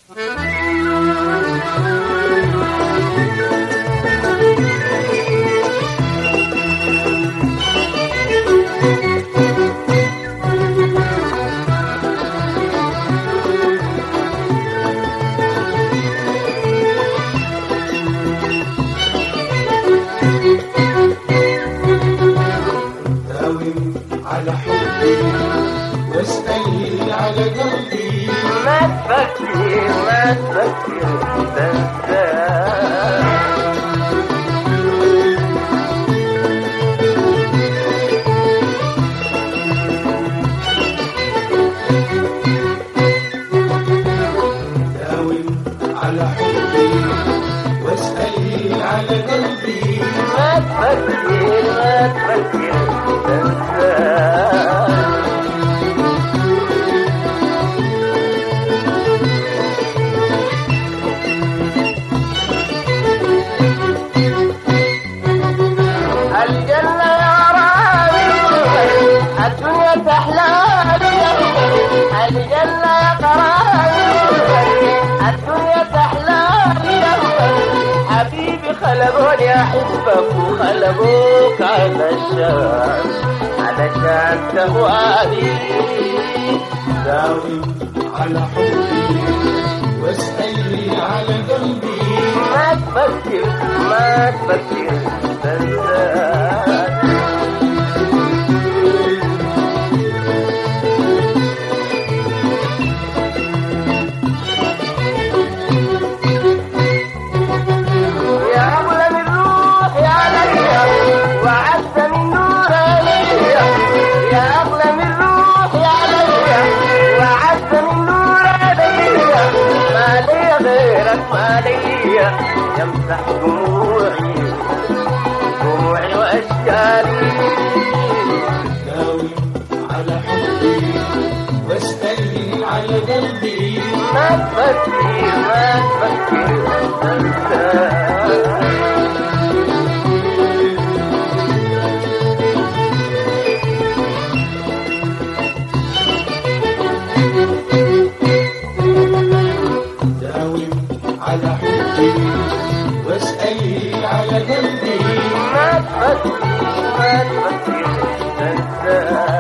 على حبي واسألني على قلبي، ما تفكر ما تفكر تنسى. داوم على حبي واسألني على قلبي، ما تفكر ما تفكر تنسى. الجنة يا راوي الدنيا تحلالي، الجنة يا قراوي الدنيا تحلالي. حبيبي خلقوني أحبك وخلقوك علشان تهواني. داوم على حبي واسألني على قلبي، ما تفكر ما تفكر تنسى. يمسح دموعي دموعي وأشجاري. داوم على حبي واسألني على قلبي، ما تفكر ما تفكر تنسى. على حبي واسألني على قلبي، ما تفكر ما تفكر تنسى.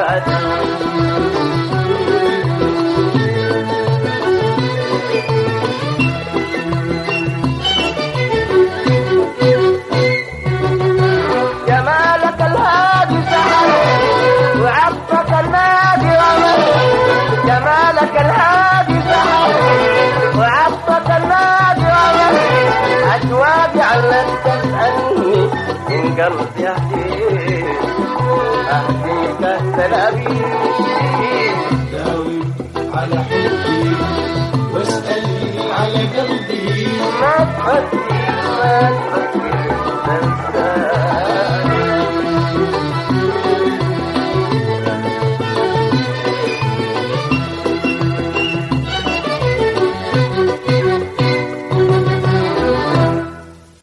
جمالك الهادي سحر وعطفك النادي رمل، جمالك الهادي سحر وعطفك النادي رمل. أشواقي علت تسألني إن قلبي أهديك أهديك السلامي. داوم على حبي واسألني على قلبي، ما تفكر